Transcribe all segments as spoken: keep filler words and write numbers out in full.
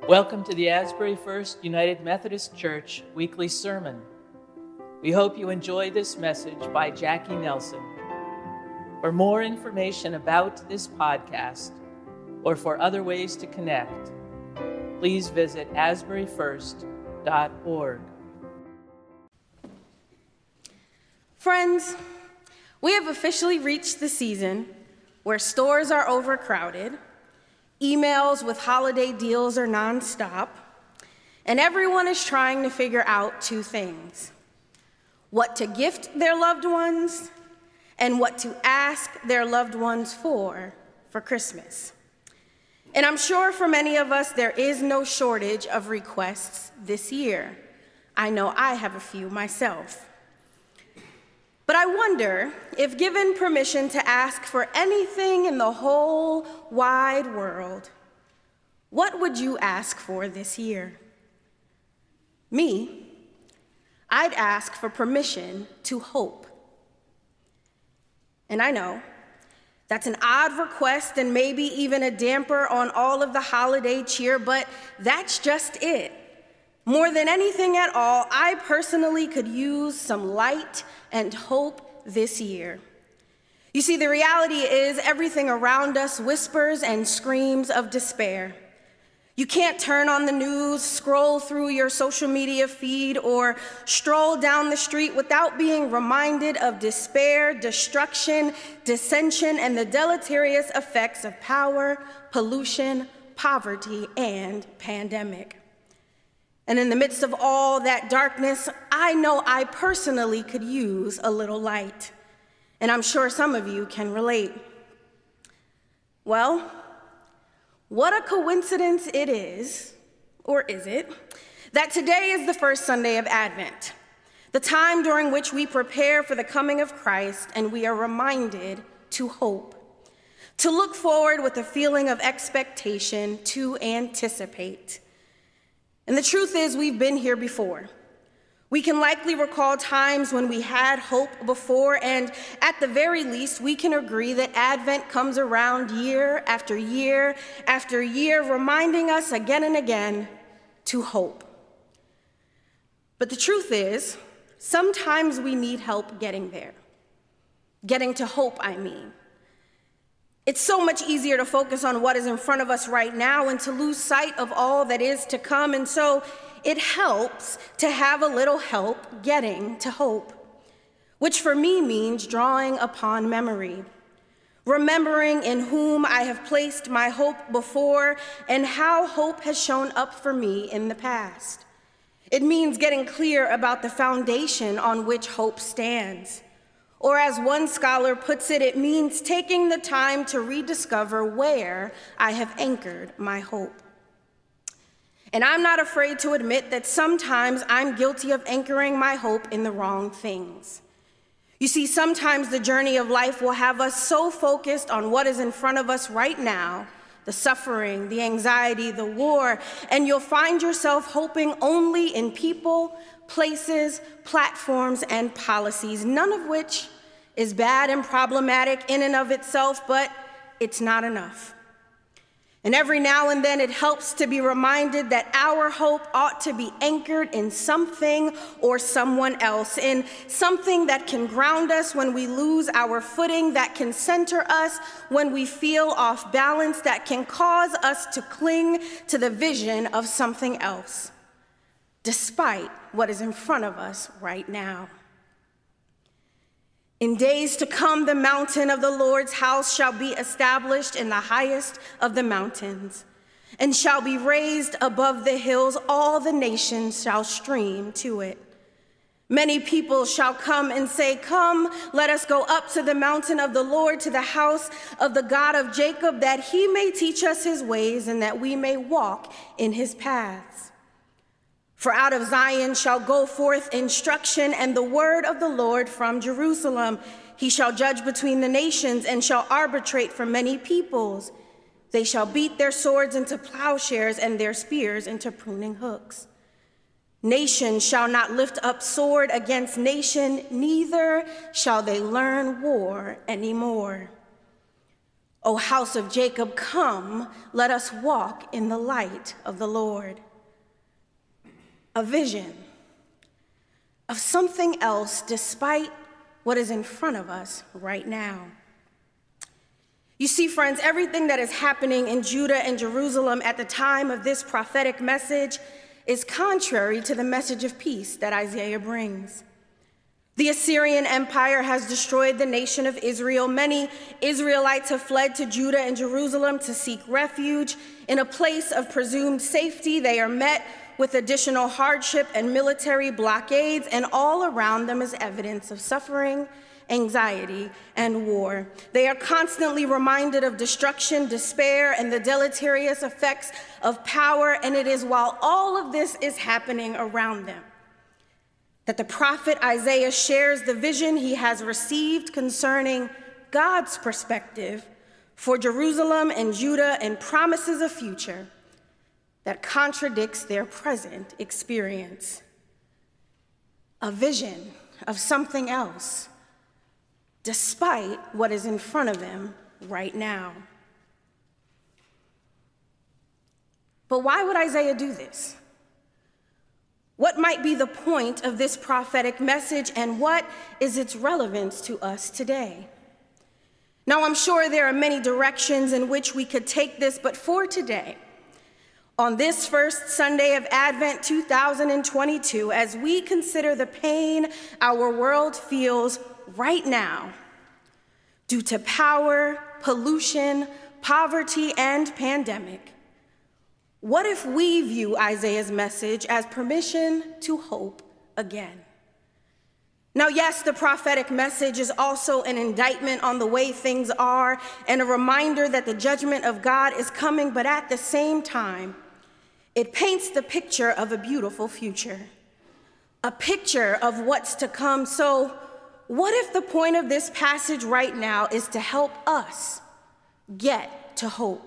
Welcome to the Asbury First United Methodist Church weekly sermon. We hope you enjoy this message by Jackie Nelson. For more information about this podcast or for other ways to connect, please visit asbury first dot org. Friends, we have officially reached the season where stores are overcrowded, emails with holiday deals are nonstop, and everyone is trying to figure out two things: what to gift their loved ones and what to ask their loved ones for for Christmas. And I'm sure for many of us, there is no shortage of requests this year. I know I have a few myself. But I wonder if given permission to ask for anything in the whole wide world, what would you ask for this year? Me, I'd ask for permission to hope. And I know that's an odd request and maybe even a damper on all of the holiday cheer, but that's just it. More than anything at all, I personally could use some light and hope this year. You see, the reality is everything around us whispers and screams of despair. You can't turn on the news, scroll through your social media feed, or stroll down the street without being reminded of despair, destruction, dissension, and the deleterious effects of power, pollution, poverty, and pandemic. And in the midst of all that darkness, I know I personally could use a little light. And I'm sure some of you can relate. Well, what a coincidence it is, or is it, that today is the first Sunday of Advent, the time during which we prepare for the coming of Christ and we are reminded to hope, to look forward with a feeling of expectation, to anticipate. And the truth is, we've been here before. We can likely recall times when we had hope before, and at the very least, we can agree that Advent comes around year after year after year, reminding us again and again to hope. But the truth is, sometimes we need help getting there. Getting to hope, I mean. It's so much easier to focus on what is in front of us right now and to lose sight of all that is to come. And so it helps to have a little help getting to hope, which for me means drawing upon memory, remembering in whom I have placed my hope before and how hope has shown up for me in the past. It means getting clear about the foundation on which hope stands. Or as one scholar puts it, it means taking the time to rediscover where I have anchored my hope. And I'm not afraid to admit that sometimes I'm guilty of anchoring my hope in the wrong things. You see, sometimes the journey of life will have us so focused on what is in front of us right now, the suffering, the anxiety, the war, and you'll find yourself hoping only in people, places, platforms, and policies, none of which is bad and problematic in and of itself, but it's not enough. And every now and then it helps to be reminded that our hope ought to be anchored in something or someone else, in something that can ground us when we lose our footing, that can center us when we feel off balance, that can cause us to cling to the vision of something else, despite what is in front of us right now. In days to come, the mountain of the Lord's house shall be established in the highest of the mountains, and shall be raised above the hills. All the nations shall stream to it. Many people shall come and say, "Come, let us go up to the mountain of the Lord, to the house of the God of Jacob, that he may teach us his ways and that we may walk in his paths." For out of Zion shall go forth instruction and the word of the Lord from Jerusalem. He shall judge between the nations and shall arbitrate for many peoples. They shall beat their swords into plowshares and their spears into pruning hooks. Nation shall not lift up sword against nation, neither shall they learn war anymore. O house of Jacob, come, let us walk in the light of the Lord. A vision of something else despite what is in front of us right now. You see, friends, everything that is happening in Judah and Jerusalem at the time of this prophetic message is contrary to the message of peace that Isaiah brings. The Assyrian Empire has destroyed the nation of Israel. Many Israelites have fled to Judah and Jerusalem to seek refuge. In a place of presumed safety, they are met with additional hardship and military blockades, and all around them is evidence of suffering, anxiety, and war. They are constantly reminded of destruction, despair, and the deleterious effects of power, and it is while all of this is happening around them that the prophet Isaiah shares the vision he has received concerning God's perspective for Jerusalem and Judah and promises a future that contradicts their present experience. A vision of something else, despite what is in front of them right now. But why would Isaiah do this? What might be the point of this prophetic message, and what is its relevance to us today? Now, I'm sure there are many directions in which we could take this, but for today, on this first Sunday of Advent two thousand twenty-two, as we consider the pain our world feels right now due to power, pollution, poverty, and pandemic, what if we view Isaiah's message as permission to hope again? Now, yes, the prophetic message is also an indictment on the way things are and a reminder that the judgment of God is coming, but at the same time, it paints the picture of a beautiful future, a picture of what's to come. So, what if the point of this passage right now is to help us get to hope?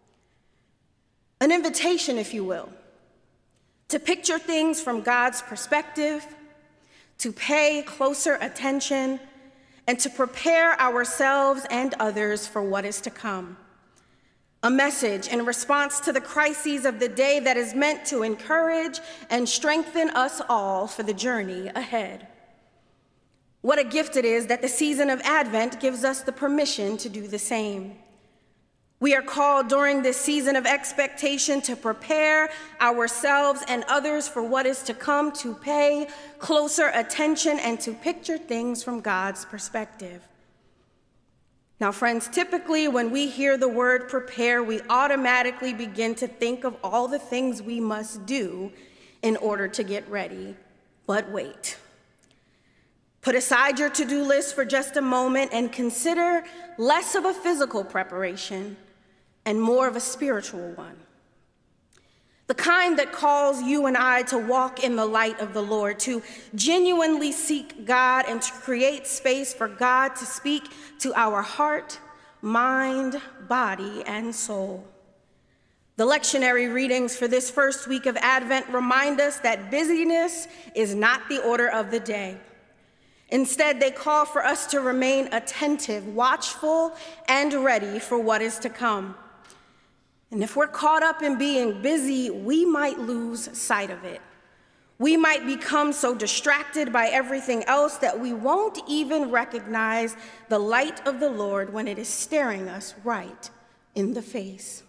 An invitation, if you will, to picture things from God's perspective, to pay closer attention, and to prepare ourselves and others for what is to come. A message in response to the crises of the day that is meant to encourage and strengthen us all for the journey ahead. What a gift it is that the season of Advent gives us the permission to do the same. We are called during this season of expectation to prepare ourselves and others for what is to come, to pay closer attention, and to picture things from God's perspective. Now, friends, typically when we hear the word prepare, we automatically begin to think of all the things we must do in order to get ready. But wait. Put aside your to-do list for just a moment and consider less of a physical preparation and more of a spiritual one. The kind that calls you and I to walk in the light of the Lord, to genuinely seek God and to create space for God to speak to our heart, mind, body, and soul. The lectionary readings for this first week of Advent remind us that busyness is not the order of the day. Instead, they call for us to remain attentive, watchful, and ready for what is to come. And if we're caught up in being busy, we might lose sight of it. We might become so distracted by everything else that we won't even recognize the light of the Lord when it is staring us right in the face.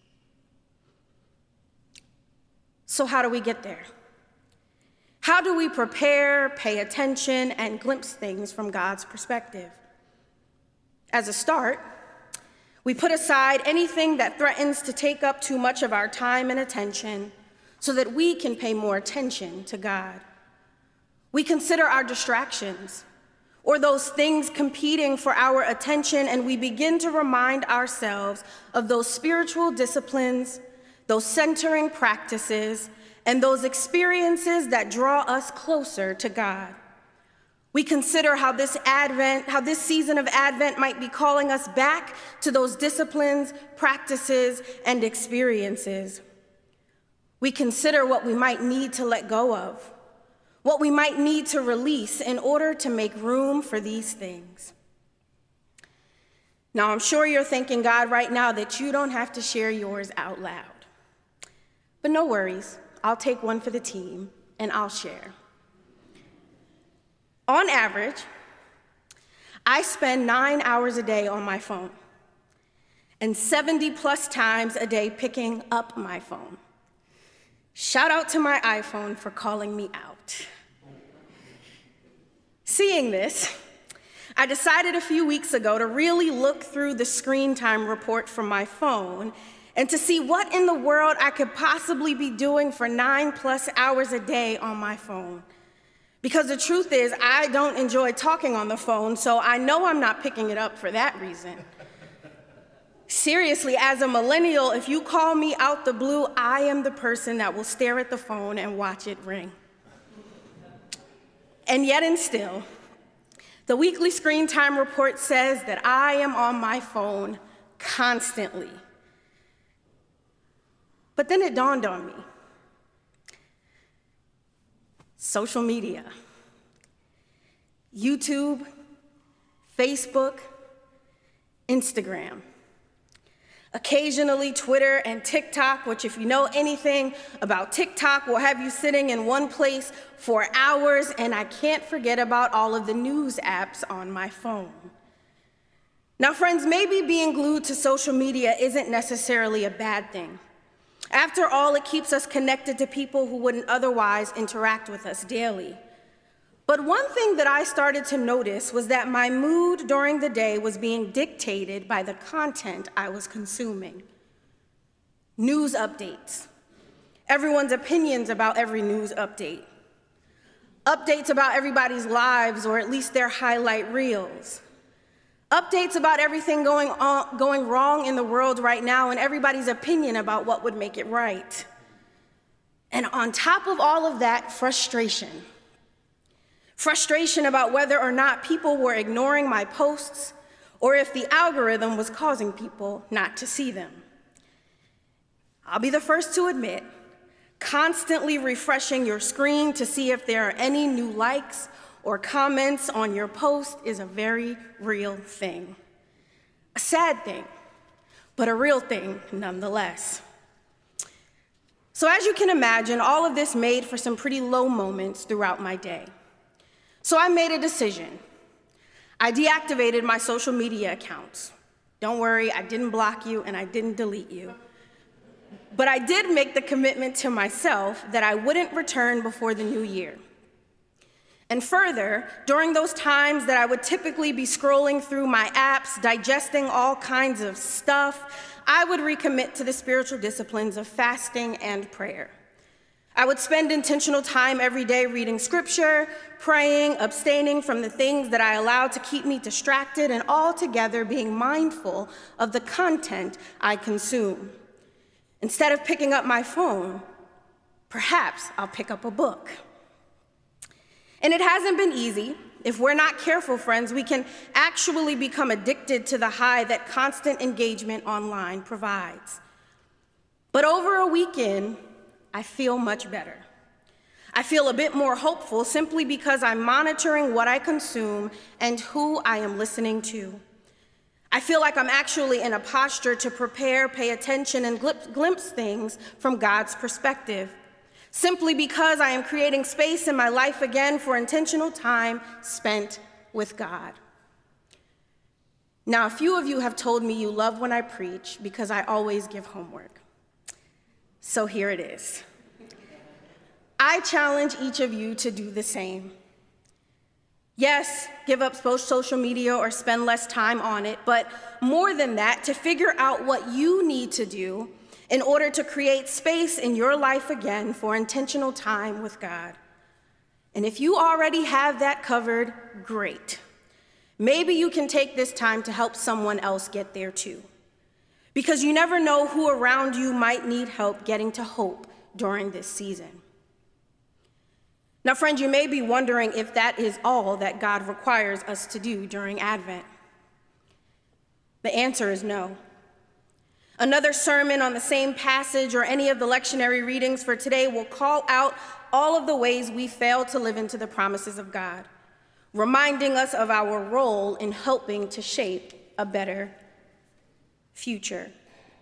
So how do we get there? How do we prepare, pay attention, and glimpse things from God's perspective? As a start, we put aside anything that threatens to take up too much of our time and attention so that we can pay more attention to God. We consider our distractions or those things competing for our attention, and we begin to remind ourselves of those spiritual disciplines, those centering practices, and those experiences that draw us closer to God. We consider how this Advent, how this season of Advent might be calling us back to those disciplines, practices, and experiences. We consider what we might need to let go of, what we might need to release in order to make room for these things. Now, I'm sure you're thanking God right now that you don't have to share yours out loud. But no worries, I'll take one for the team, and I'll share. On average, I spend nine hours a day on my phone, and seventy plus times a day picking up my phone. Shout out to my iPhone for calling me out. Seeing this, I decided a few weeks ago to really look through the screen time report from my phone and to see what in the world I could possibly be doing for nine plus hours a day on my phone. Because the truth is, I don't enjoy talking on the phone, so I know I'm not picking it up for that reason. Seriously, as a millennial, if you call me out the blue, I am the person that will stare at the phone and watch it ring. And yet and still, the weekly screen time report says that I am on my phone constantly. But then it dawned on me. Social media, YouTube, Facebook, Instagram, occasionally Twitter and TikTok, which if you know anything about TikTok will have you sitting in one place for hours, and I can't forget about all of the news apps on my phone. Now, friends, maybe being glued to social media isn't necessarily a bad thing. After all, it keeps us connected to people who wouldn't otherwise interact with us daily. But one thing that I started to notice was that my mood during the day was being dictated by the content I was consuming. News updates, everyone's opinions about every news update, updates about everybody's lives, or at least their highlight reels, updates about everything going on, going wrong in the world right now, and everybody's opinion about what would make it right. And on top of all of that, frustration. Frustration about whether or not people were ignoring my posts, or if the algorithm was causing people not to see them. I'll be the first to admit, constantly refreshing your screen to see if there are any new likes or comments on your post is a very real thing. A sad thing, but a real thing nonetheless. So as you can imagine, all of this made for some pretty low moments throughout my day. So I made a decision. I deactivated my social media accounts. Don't worry, I didn't block you and I didn't delete you. But I did make the commitment to myself that I wouldn't return before the new year. And further, during those times that I would typically be scrolling through my apps, digesting all kinds of stuff, I would recommit to the spiritual disciplines of fasting and prayer. I would spend intentional time every day reading scripture, praying, abstaining from the things that I allowed to keep me distracted, and altogether being mindful of the content I consume. Instead of picking up my phone, perhaps I'll pick up a book. And it hasn't been easy. If we're not careful, friends, we can actually become addicted to the high that constant engagement online provides. But over a weekend, I feel much better. I feel a bit more hopeful simply because I'm monitoring what I consume and who I am listening to. I feel like I'm actually in a posture to prepare, pay attention, and glimpse things from God's perspective, simply because I am creating space in my life again for intentional time spent with God. Now, a few of you have told me you love when I preach because I always give homework. So here it is. I challenge each of you to do the same. Yes, give up social media or spend less time on it, but more than that, to figure out what you need to do in order to create space in your life again for intentional time with God. And if you already have that covered, great. Maybe you can take this time to help someone else get there too. Because you never know who around you might need help getting to hope during this season. Now, friends, you may be wondering if that is all that God requires us to do during Advent. The answer is no. Another sermon on the same passage or any of the lectionary readings for today will call out all of the ways we fail to live into the promises of God, reminding us of our role in helping to shape a better future.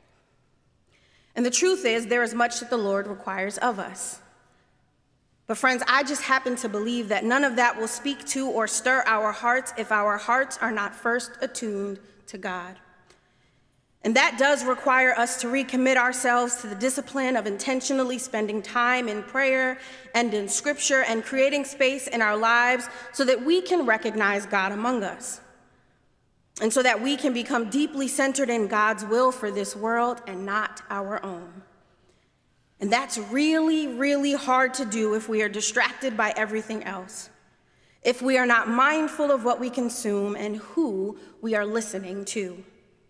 And the truth is, there is much that the Lord requires of us. But friends, I just happen to believe that none of that will speak to or stir our hearts if our hearts are not first attuned to God. And that does require us to recommit ourselves to the discipline of intentionally spending time in prayer and in scripture and creating space in our lives so that we can recognize God among us. And so that we can become deeply centered in God's will for this world and not our own. And that's really, really hard to do if we are distracted by everything else, if we are not mindful of what we consume and who we are listening to.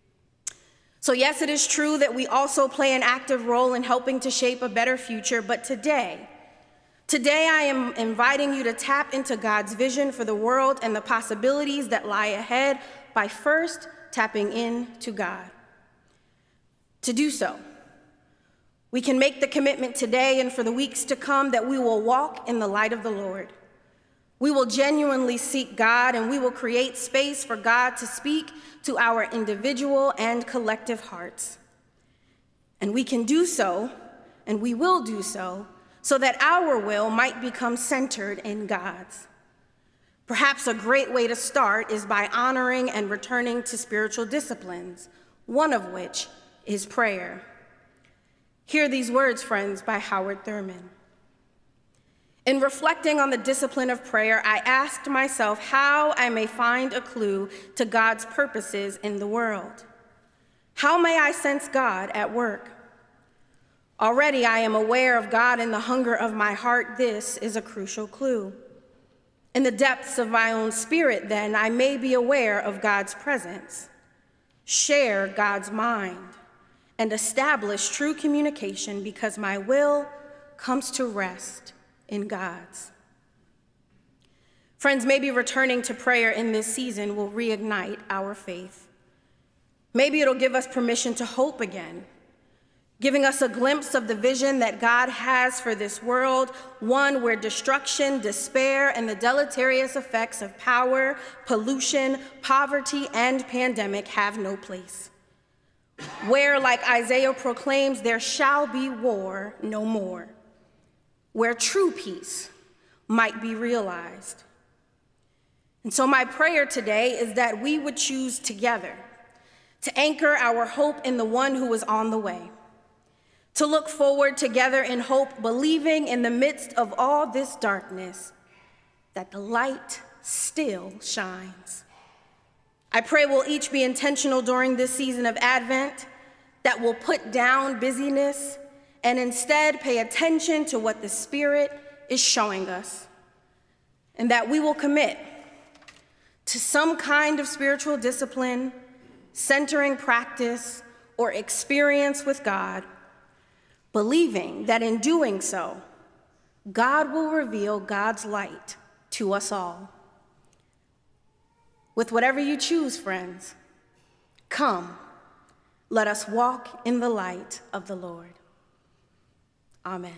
So yes, it is true that we also play an active role in helping to shape a better future, but today, today I am inviting you to tap into God's vision for the world and the possibilities that lie ahead by first tapping in to God. To do so, we can make the commitment today and for the weeks to come that we will walk in the light of the Lord. We will genuinely seek God, and we will create space for God to speak to our individual and collective hearts. And we can do so, and we will do so, so that our will might become centered in God's. Perhaps a great way to start is by honoring and returning to spiritual disciplines, one of which is prayer. Hear these words, friends, by Howard Thurman. In reflecting on the discipline of prayer, I asked myself how I may find a clue to God's purposes in the world. How may I sense God at work? Already I am aware of God in the hunger of my heart. This is a crucial clue. In the depths of my own spirit, then, I may be aware of God's presence, share God's mind, and establish true communication because my will comes to rest in God's. Friends, maybe returning to prayer in this season will reignite our faith. Maybe it'll give us permission to hope again, giving us a glimpse of the vision that God has for this world, one where destruction, despair, and the deleterious effects of power, pollution, poverty, and pandemic have no place. Where, like Isaiah proclaims, there shall be war no more. Where true peace might be realized. And so my prayer today is that we would choose together to anchor our hope in the one who is on the way, to look forward together in hope, believing in the midst of all this darkness that the light still shines. I pray we'll each be intentional during this season of Advent, that we'll put down busyness and instead pay attention to what the Spirit is showing us, and that we will commit to some kind of spiritual discipline, centering practice, or experience with God, believing that in doing so, God will reveal God's light to us all. With whatever you choose, friends, come, let us walk in the light of the Lord. Amen.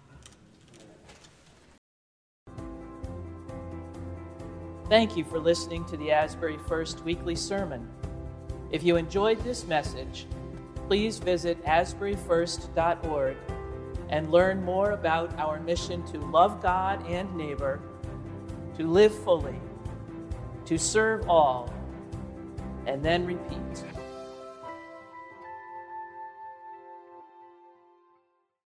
Thank you for listening to the Asbury First Weekly Sermon. If you enjoyed this message, please visit asbury first dot org and learn more about our mission to love God and neighbor, to live fully, to serve all, and then repeat.